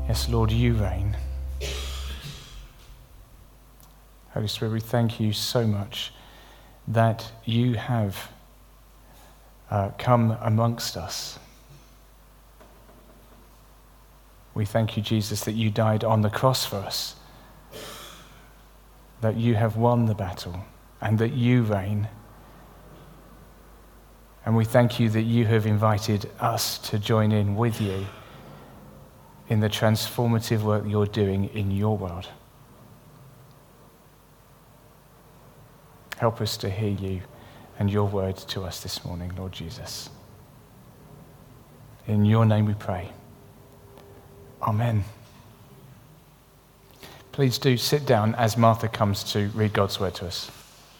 Yes, Lord, you reign. Holy Spirit, we thank you so much that you have come amongst us. We thank you, Jesus, that you died on the cross for us, that you have won the battle, and that you reign. And we thank you that you have invited us to join in with you in the transformative work you're doing in your world. Help us to hear you and your word to us this morning, Lord Jesus. In your name we pray. Amen. Please do sit down as Martha comes to read God's word to us.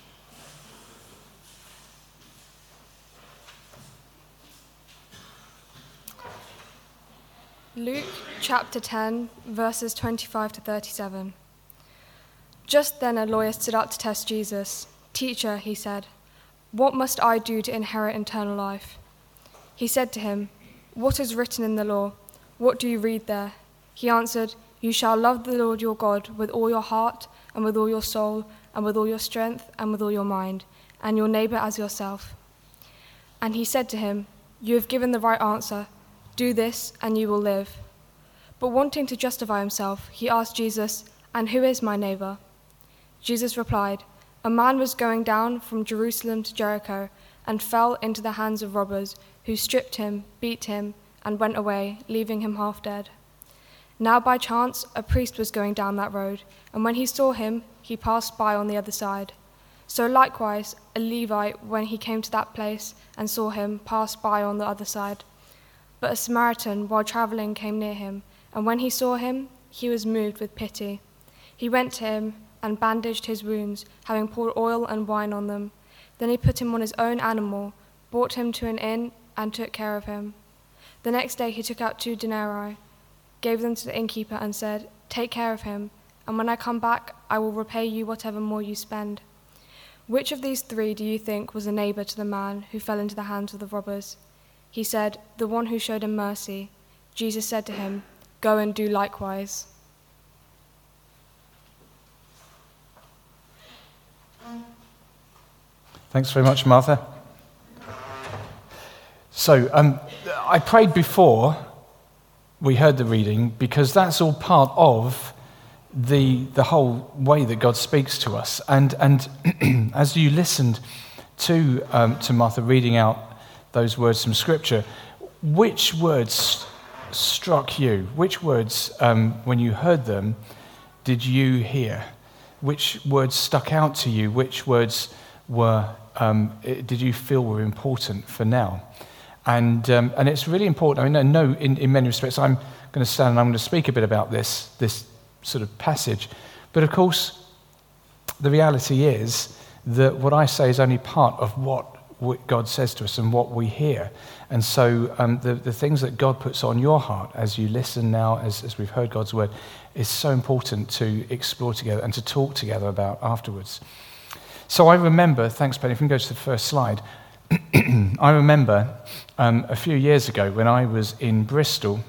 Luke chapter 10, verses 25 to 37. Just then a lawyer stood up to test Jesus. "Teacher," he said, "what must I do to inherit eternal life?" He said to him, "What is written in the law? What do you read there?" He answered, "You shall love the Lord your God with all your heart and with all your soul and with all your strength and with all your mind, and your neighbor as yourself." And he said to him, "You have given the right answer. Do this and you will live." But wanting to justify himself, he asked Jesus, "And who is my neighbor?" Jesus replied, "A man was going down from Jerusalem to Jericho and fell into the hands of robbers, who stripped him, beat him, and went away, leaving him half dead. Now by chance a priest was going down that road, and when he saw him, he passed by on the other side. So likewise a Levite, when he came to that place and saw him, passed by on the other side. But a Samaritan, while traveling, came near him, and when he saw him, he was moved with pity. He went to him and bandaged his wounds, having poured oil and wine on them. Then he put him on his own animal, brought him to an inn, and took care of him. The next day he took out 2 denarii, gave them to the innkeeper, and said, 'Take care of him, and when I come back, I will repay you whatever more you spend.' Which of these 3 do you think was a neighbor to the man who fell into the hands of the robbers?" He said, "The one who showed him mercy." Jesus said to him, "Go and do likewise." Thanks very much, Martha. So, I prayed before we heard the reading because that's all part of the whole way that God speaks to us. And as you listened to Martha reading out those words from Scripture, which words struck you? Which words, when you heard them, did you hear? Which words stuck out to you? Which words did you feel were important for now? And it's really important. I know in many respects I'm going to stand and I'm going to speak a bit about this sort of passage. But of course, the reality is that what I say is only part of what God says to us and what we hear. And so the things that God puts on your heart as you listen now, as we've heard God's word, is so important to explore together and to talk together about afterwards. So I remember, thanks Penny, if we can go to the first slide. I remember a few years ago when I was in Bristol,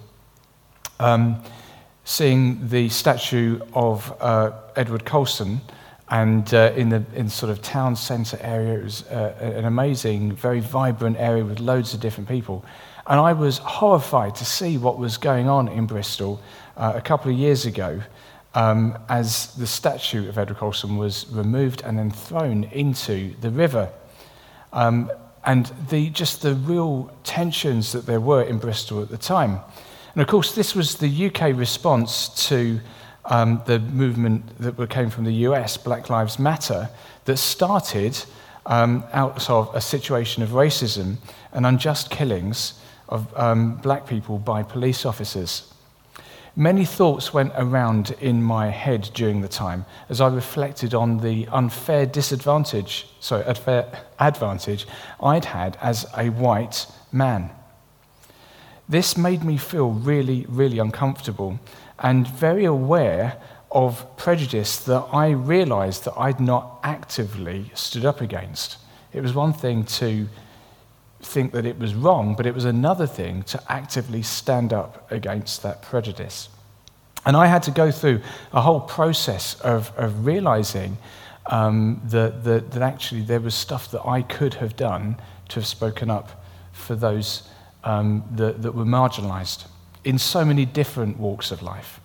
seeing the statue of Edward Colston, and in sort of town centre area. It was an amazing, very vibrant area with loads of different people. And I was horrified to see what was going on in Bristol a couple of years ago as the statue of Edward Colston was removed and then thrown into the river. And the real tensions that there were in Bristol at the time. And of course, this was the UK response to the movement that came from the US, Black Lives Matter, that started out of a situation of racism and unjust killings of black people by police officers. Many thoughts went around in my head during the time as I reflected on the unfair advantage I'd had as a white man. This made me feel really, really uncomfortable and very aware of prejudice that I realized that I'd not actively stood up against. It was one thing to think that it was wrong, but it was another thing to actively stand up against that prejudice. And I had to go through a whole process of realizing that actually there was stuff that I could have done to have spoken up for those that were marginalized in so many different walks of life.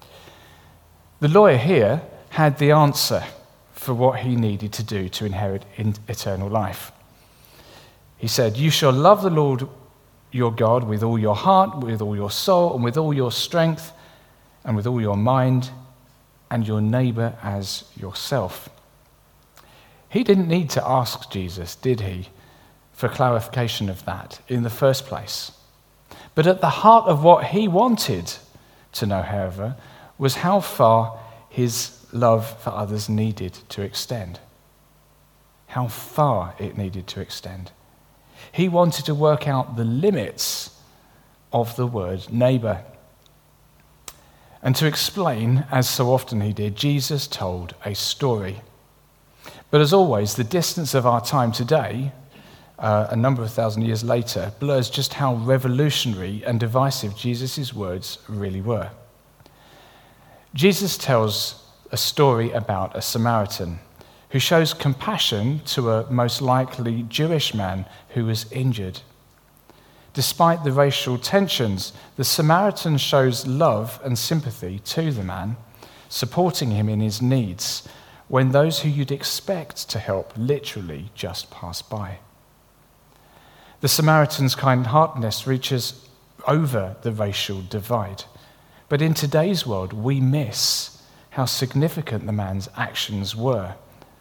The lawyer here had the answer for what he needed to do to inherit eternal life. He said, "You shall love the Lord your God with all your heart, with all your soul, and with all your strength, and with all your mind, and your neighbor as yourself." He didn't need to ask Jesus, did he, for clarification of that in the first place. But at the heart of what he wanted to know, however, was how far his love for others needed to extend. How far it needed to extend. He wanted to work out the limits of the word neighbor. And to explain, as so often he did, Jesus told a story. But as always, the distance of our time today, a number of thousand years later, blurs just how revolutionary and divisive Jesus' words really were. Jesus tells a story about a Samaritan who shows compassion to a most likely Jewish man who was injured. Despite the racial tensions, the Samaritan shows love and sympathy to the man, supporting him in his needs when those who you'd expect to help literally just pass by. The Samaritan's kind-heartedness reaches over the racial divide. But in today's world, we miss how significant the man's actions were.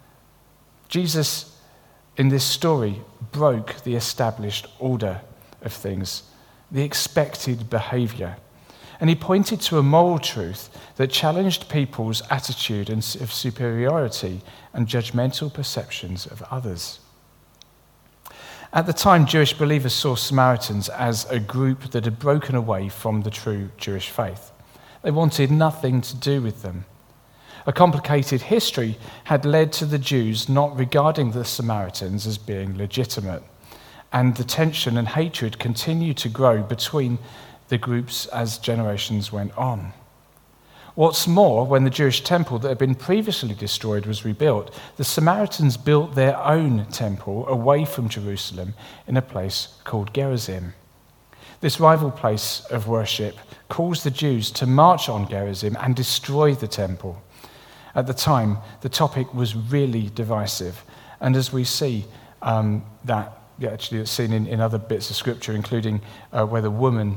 Jesus, in this story, broke the established order of things, the expected behavior. And he pointed to a moral truth that challenged people's attitude of superiority and judgmental perceptions of others. At the time, Jewish believers saw Samaritans as a group that had broken away from the true Jewish faith. They wanted nothing to do with them. A complicated history had led to the Jews not regarding the Samaritans as being legitimate, and the tension and hatred continued to grow between the groups as generations went on. What's more, when the Jewish temple that had been previously destroyed was rebuilt, the Samaritans built their own temple away from Jerusalem in a place called Gerizim. This rival place of worship caused the Jews to march on Gerizim and destroy the temple. At the time, the topic was really divisive, and as we see actually it's seen in other bits of scripture, including where the woman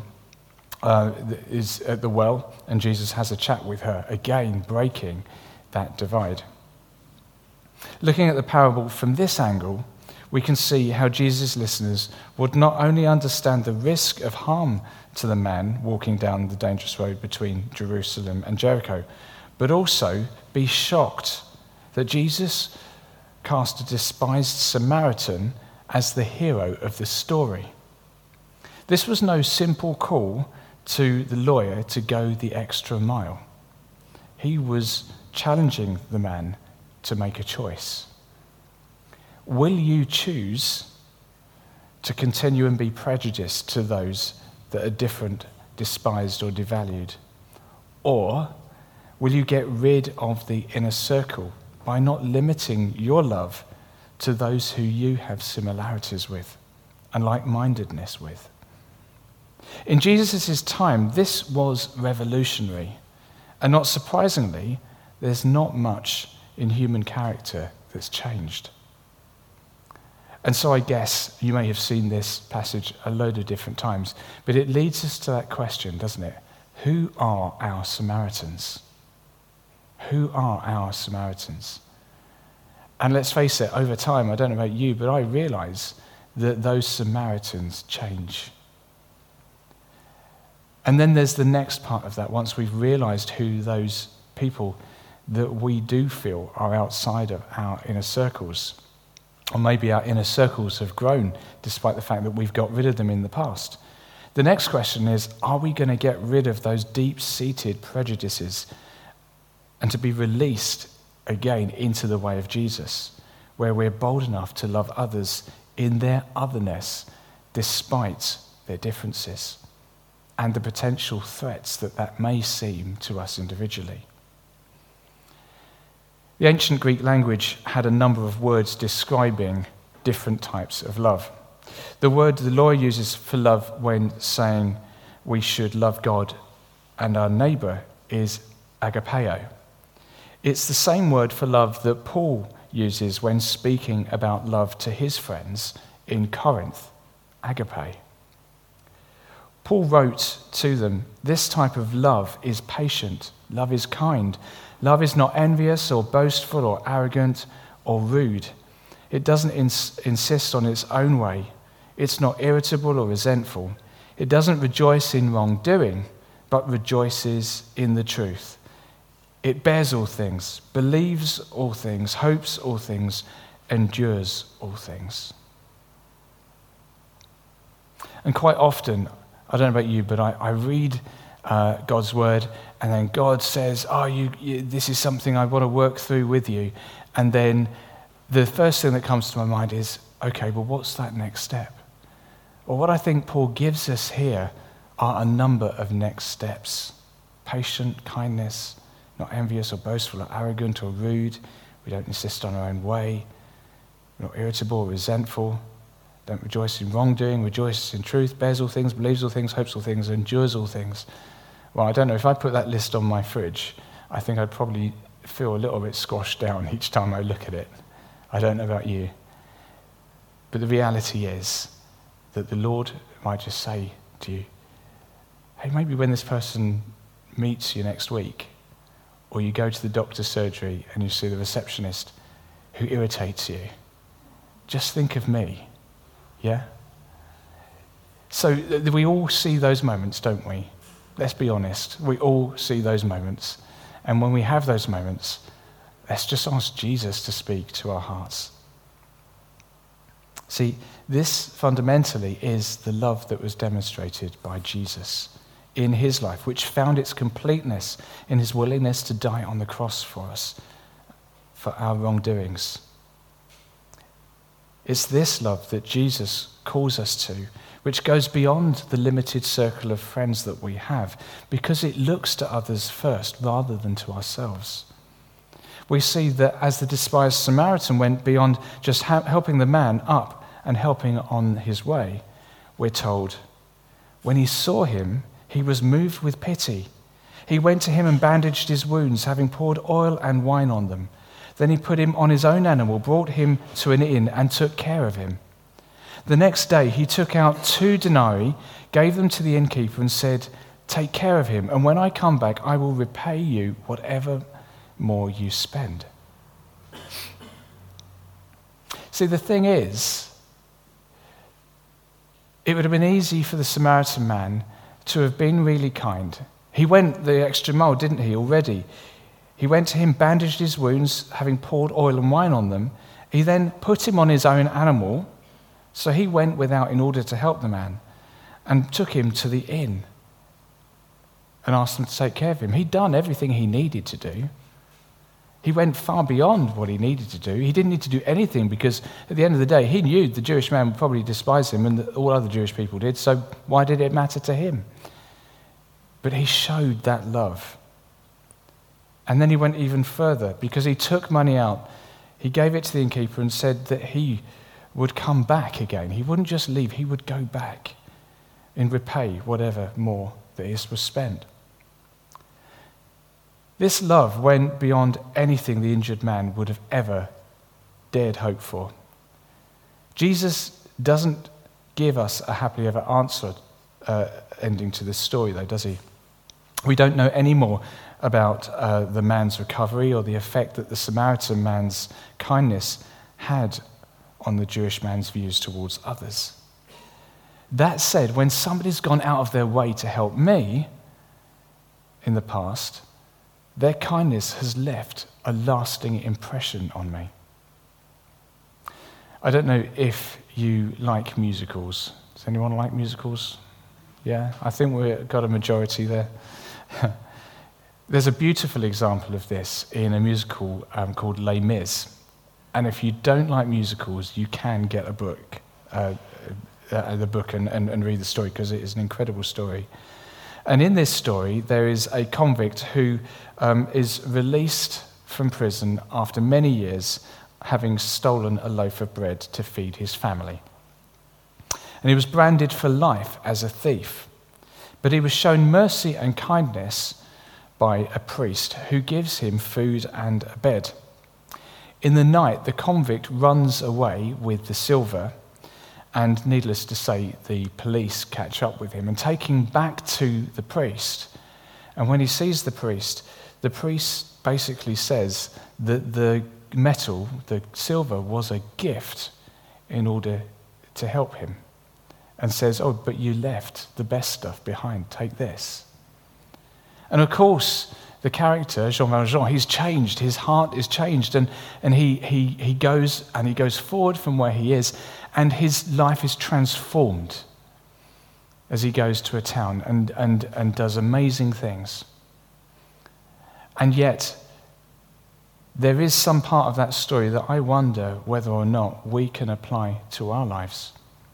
is at the well and Jesus has a chat with her, again breaking that divide. Looking at the parable from this angle, we can see how Jesus' listeners would not only understand the risk of harm to the man walking down the dangerous road between Jerusalem and Jericho, but also be shocked that Jesus cast a despised Samaritan as the hero of the story. This was no simple call to the lawyer to go the extra mile. He was challenging the man to make a choice. Will you choose to continue and be prejudiced to those that are different, despised, or devalued? Or will you get rid of the inner circle by not limiting your love to those who you have similarities with and like-mindedness with? In Jesus' time, this was revolutionary. And not surprisingly, there's not much in human character that's changed. And so I guess you may have seen this passage a load of different times, but it leads us to that question, doesn't it? Who are our Samaritans? Who are our Samaritans? And let's face it, over time, I don't know about you, but I realize that those Samaritans change. And then there's the next part of that, once we've realized who those people that we do feel are outside of our inner circles. Or maybe our inner circles have grown despite the fact that we've got rid of them in the past. The next question is, are we going to get rid of those deep-seated prejudices and to be released again into the way of Jesus, where we're bold enough to love others in their otherness despite their differences? and the potential threats that may seem to us individually. The ancient Greek language had a number of words describing different types of love. The word the lawyer uses for love when saying we should love God and our neighbour is agapeo. It's the same word for love that Paul uses when speaking about love to his friends in Corinth, agape. Paul wrote to them, this type of love is patient, love is kind, love is not envious or boastful or arrogant or rude. It doesn't insist on its own way. It's not irritable or resentful. It doesn't rejoice in wrongdoing, but rejoices in the truth. It bears all things, believes all things, hopes all things, endures all things. And quite often, I don't know about you, but I read God's word, and then God says, this is something I want to work through with you. And then the first thing that comes to my mind is, okay, well, what's that next step? Well, what I think Paul gives us here are a number of next steps. Patient, kindness, not envious or boastful or arrogant or rude. We don't insist on our own way. We're not irritable or resentful. Don't rejoice in wrongdoing, rejoice in truth, bears all things, believes all things, hopes all things, endures all things. Well, I don't know, if I put that list on my fridge, I think I'd probably feel a little bit squashed down each time I look at it. I don't know about you. But the reality is that the Lord might just say to you, hey, maybe when this person meets you next week, or you go to the doctor's surgery and you see the receptionist who irritates you, just think of me. Yeah? So we all see those moments, don't we? Let's be honest. We all see those moments. And when we have those moments, let's just ask Jesus to speak to our hearts. See, this fundamentally is the love that was demonstrated by Jesus in his life, which found its completeness in his willingness to die on the cross for us, for our wrongdoings. It's this love that Jesus calls us to, which goes beyond the limited circle of friends that we have, because it looks to others first rather than to ourselves. We see that as the despised Samaritan went beyond just helping the man up and helping on his way, we're told, when he saw him, he was moved with pity. He went to him and bandaged his wounds, having poured oil and wine on them. Then he put him on his own animal, brought him to an inn, and took care of him. The next day he took out 2 denarii, gave them to the innkeeper, and said, take care of him, and when I come back, I will repay you whatever more you spend. See, the thing is, it would have been easy for the Samaritan man to have been really kind. He went the extra mile, didn't he, already? He went to him, bandaged his wounds, having poured oil and wine on them. He then put him on his own animal, so he went without in order to help the man, and took him to the inn and asked him to take care of him. He'd done everything he needed to do. He went far beyond what he needed to do. He didn't need to do anything because at the end of the day, he knew the Jewish man would probably despise him and all other Jewish people did, so why did it matter to him? But he showed that love. And then he went even further because he took money out. He gave it to the innkeeper and said that he would come back again. He wouldn't just leave, he would go back and repay whatever more that was spent. This love went beyond anything the injured man would have ever dared hope for. Jesus doesn't give us a happily ever after ending to this story, though, does he? We don't know any more about the man's recovery or the effect that the Samaritan man's kindness had on the Jewish man's views towards others. That said, when somebody's gone out of their way to help me in the past, their kindness has left a lasting impression on me. I don't know if you like musicals. Does anyone like musicals? Yeah, I think we've got a majority there. There's a beautiful example of this in a musical called Les Mis. And if you don't like musicals, you can get the book and read the story because it is an incredible story. And in this story, there is a convict who is released from prison after many years, having stolen a loaf of bread to feed his family. And he was branded for life as a thief. But he was shown mercy and kindness by a priest who gives him food and a bed. In the night, the convict runs away with the silver, and needless to say, the police catch up with him and take him back to the priest. And when he sees the priest basically says that the metal, the silver, was a gift in order to help him, and says, "Oh, but you left the best stuff behind, take this." And of course, the character, Jean Valjean, he's changed, his heart is changed, and he goes forward from where he is, and his life is transformed as he goes to a town and does amazing things. And yet, there is some part of that story that I wonder whether or not we can apply to our lives.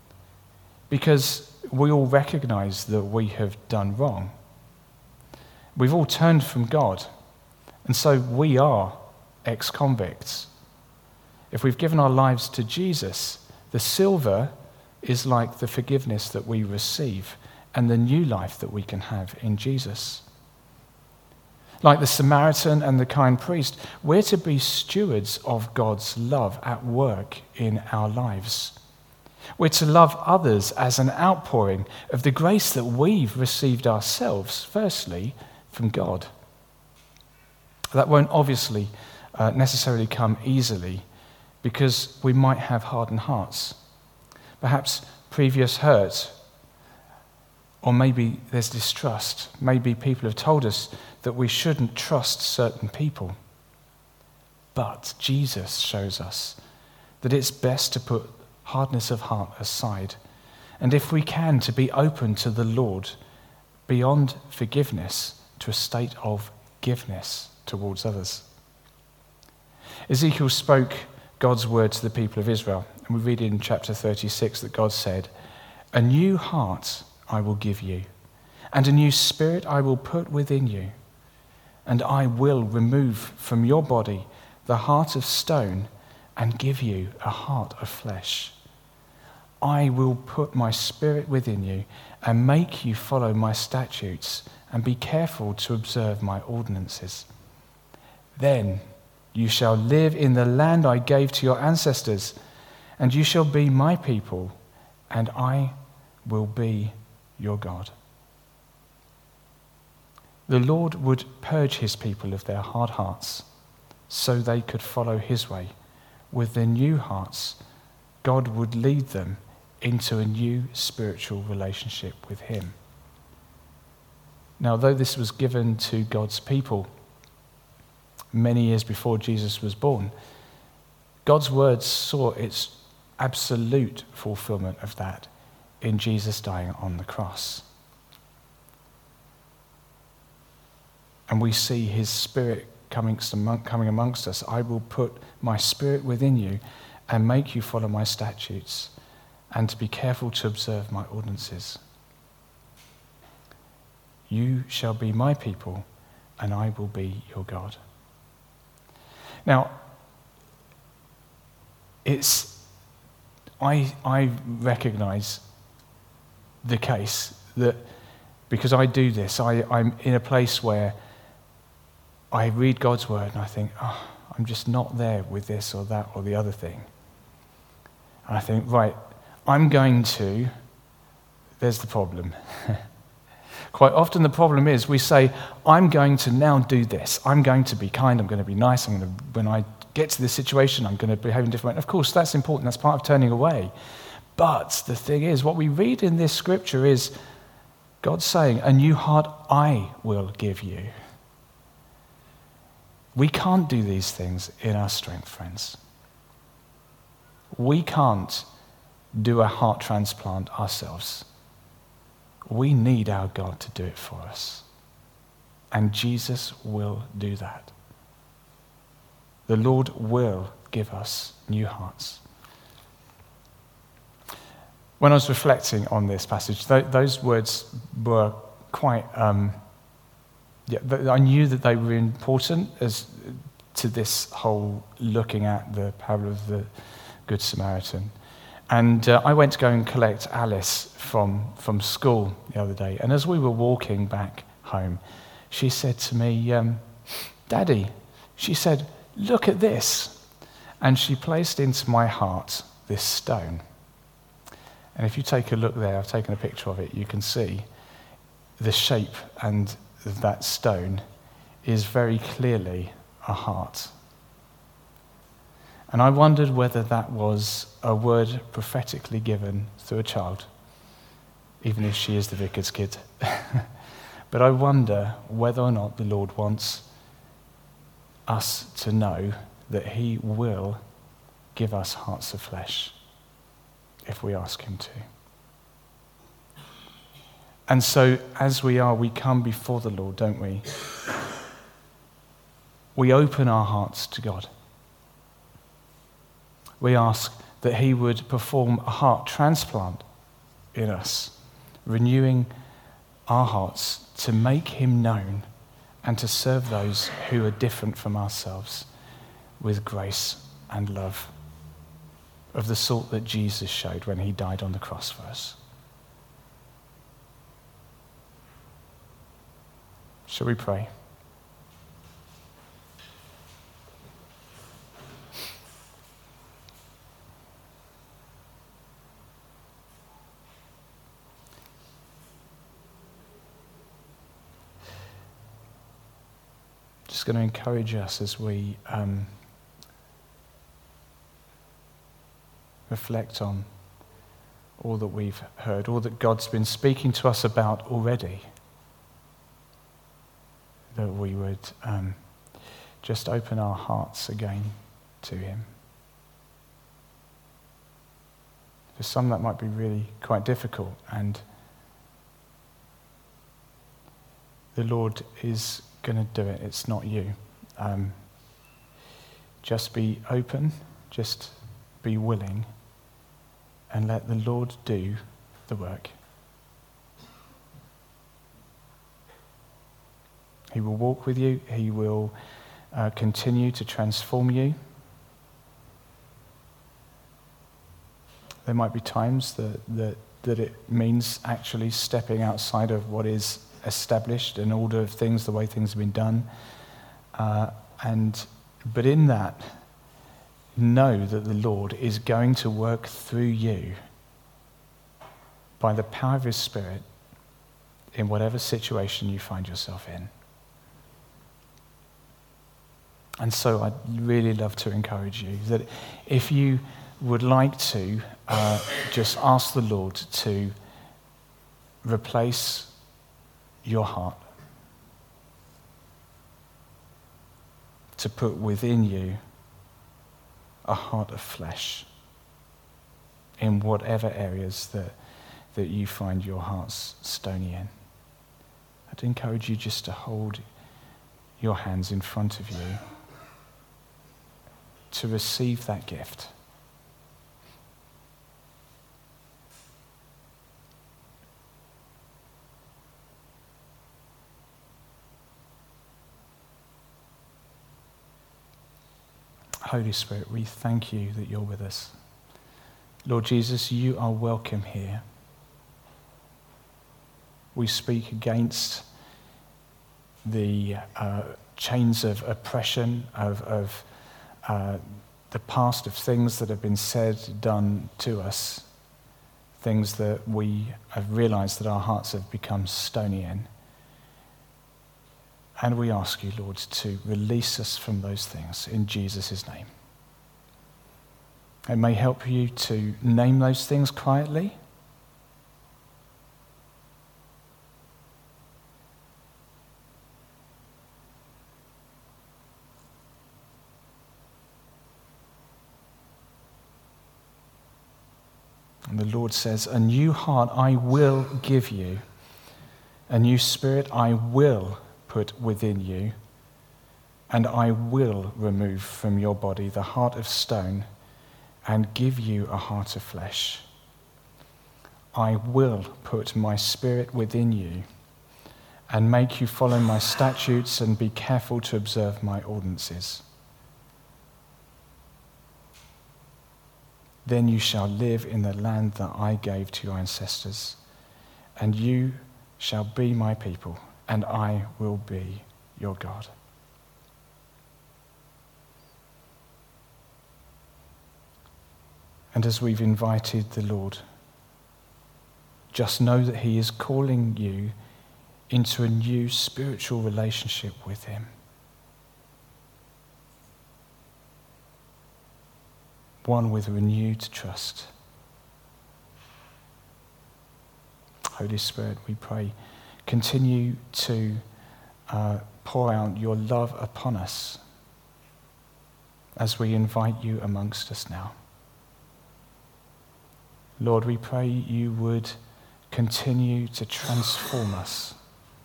Because we all recognize that we have done wrong. We've all turned from God, and so we are ex-convicts. If we've given our lives to Jesus, the silver is like the forgiveness that we receive and the new life that we can have in Jesus. Like the Samaritan and the kind priest, we're to be stewards of God's love at work in our lives. We're to love others as an outpouring of the grace that we've received ourselves, firstly, from God. That won't obviously necessarily come easily, because we might have hardened hearts. Perhaps previous hurt, or maybe there's distrust. Maybe people have told us that we shouldn't trust certain people. But Jesus shows us that it's best to put hardness of heart aside, and if we can, to be open to the Lord beyond forgiveness to a state of giveness towards others. Ezekiel spoke God's word to the people of Israel, and we read in chapter 36 that God said, "A new heart I will give you, and a new spirit I will put within you, and I will remove from your body the heart of stone and give you a heart of flesh. I will put my spirit within you and make you follow my statutes and be careful to observe my ordinances. Then you shall live in the land I gave to your ancestors, and you shall be my people, and I will be your God." The Lord would purge his people of their hard hearts so they could follow his way. With their new hearts, God would lead them into a new spiritual relationship with him. Now, though this was given to God's people many years before Jesus was born, God's word saw its absolute fulfillment of that in Jesus dying on the cross. And we see his spirit coming amongst us. "I will put my spirit within you and make you follow my statutes and to be careful to observe my ordinances. You shall be my people, and I will be your God." Now, I recognize the case that because I do this, I'm in a place where I read God's word and I think, I'm just not there with this or that or the other thing. And I think, right, there's the problem. Quite often the problem is we say, I'm going to now do this. I'm going to be kind, I'm going to be nice, when I get to this situation, I'm going to behave in a different way. Of course, that's important, that's part of turning away. But the thing is, what we read in this scripture is God saying, "A new heart I will give you." We can't do these things in our strength, friends. We can't do a heart transplant ourselves. We need our God to do it for us. And Jesus will do that. The Lord will give us new hearts. When I was reflecting on this passage, those words were quite, I knew that they were important as to this whole looking at the parable of the Good Samaritan. And I went to go and collect Alice from school the other day. And as we were walking back home, she said to me, Daddy, she said, look at this. And she placed into my heart this stone. And if you take a look there, I've taken a picture of it, you can see the shape and that stone is very clearly a heart. And I wondered whether that was a word prophetically given through a child, even if she is the vicar's kid. But I wonder whether or not the Lord wants us to know that he will give us hearts of flesh if we ask him to. And so as we come before the Lord, don't we? We open our hearts to God. We ask that he would perform a heart transplant in us, renewing our hearts to make him known and to serve those who are different from ourselves with grace and love of the sort that Jesus showed when he died on the cross for us. Shall we pray? Just going to encourage us as we reflect on all that we've heard, all that God's been speaking to us about already, that we would just open our hearts again to him. For some that might be really quite difficult, and the Lord is going to do it. It's not you. Just be open, just be willing, and let the Lord do the work. He will walk with you. He will continue to transform you. There might be times that it means actually stepping outside of what is established, an order of things, the way things have been done. But in that, know that the Lord is going to work through you by the power of his Spirit in whatever situation you find yourself in. And so I'd really love to encourage you that if you would like to, just ask the Lord to replace your heart, to put within you a heart of flesh in whatever areas that you find your heart's stony in. I'd encourage you just to hold your hands in front of you to receive that gift. Holy Spirit, we thank you that you're with us. Lord Jesus, you are welcome here. We speak against the chains of oppression, of the past, of things that have been said, done to us, things that we have realized that our hearts have become stony in. And we ask you, Lord, to release us from those things in Jesus' name. It may help you to name those things quietly. And the Lord says, a new heart I will give you, a new spirit I will put within you, and I will remove from your body the heart of stone and give you a heart of flesh. I will put my spirit within you and make you follow my statutes and be careful to observe my ordinances. Then you shall live in the land that I gave to your ancestors, and you shall be my people, and I will be your God. And as we've invited the Lord, just know that he is calling you into a new spiritual relationship with him. One with renewed trust. Holy Spirit, we pray, continue to pour out your love upon us as we invite you amongst us now. Lord, we pray you would continue to transform us.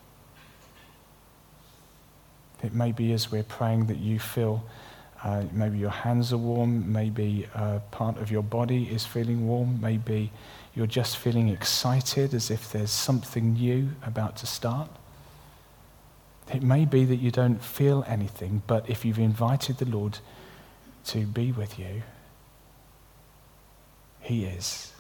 It may be as we're praying that you feel maybe your hands are warm, maybe part of your body is feeling warm, maybe you're just feeling excited as if there's something new about to start. It may be that you don't feel anything, but if you've invited the Lord to be with you, he is.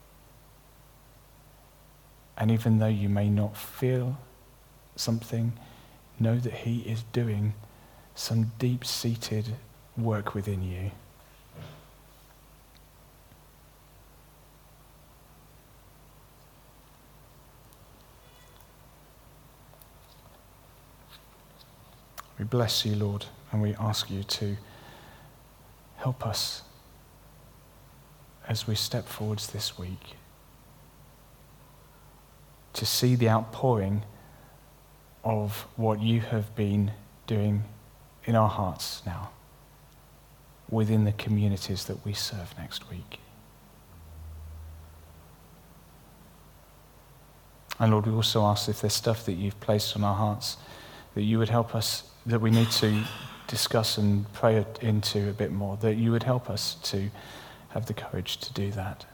And even though you may not feel something, know that he is doing some deep-seated work within you. We bless you, Lord, and we ask you to help us as we step forwards this week to see the outpouring of what you have been doing in our hearts now, within the communities that we serve next week. And Lord, we also ask if there's stuff that you've placed on our hearts that you would help us, that we need to discuss and pray into a bit more, that you would help us to have the courage to do that.